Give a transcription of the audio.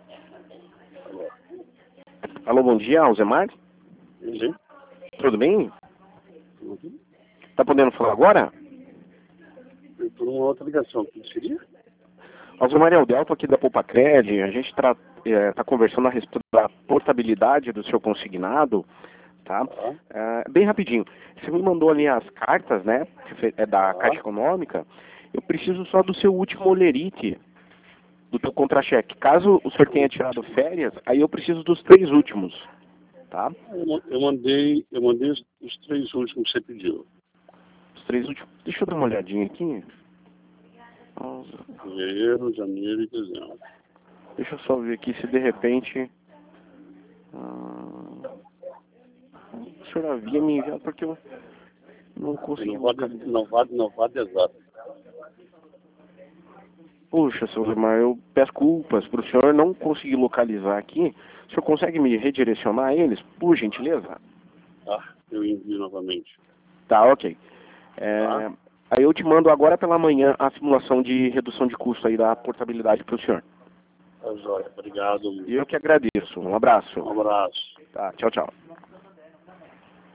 Alô, bom dia, Alzemar? Sim. Tudo bem? Tudo. Tá podendo falar agora? Eu tô numa outra ligação. O que seria? Alzemar é o Delto aqui da Poupa-Cred. A gente tá conversando a respeito da portabilidade do seu consignado, tá? Bem rapidinho. Você me mandou ali as cartas, né? É da Caixa Econômica. Eu preciso só do seu último olerite, do teu contra-cheque. Caso o senhor tenha tirado férias, aí eu preciso dos 3 últimos, tá? Eu mandei os 3 últimos que você pediu. Os 3 últimos. Deixa eu dar uma olhadinha aqui. Fevereiro, janeiro e dezembro. Deixa eu só ver aqui se de repente o senhor havia me enviado, porque eu não consegui. Não vale exato. Puxa, seu Zimar, eu peço culpas para o senhor não conseguir localizar aqui. O senhor consegue me redirecionar eles, por gentileza? Tá? Eu envio novamente. Tá, ok. Aí eu te mando agora pela manhã a simulação de redução de custo aí da portabilidade para o senhor. Tá, joia. Obrigado. E eu que agradeço. Um abraço. Um abraço. Tá, tchau, tchau.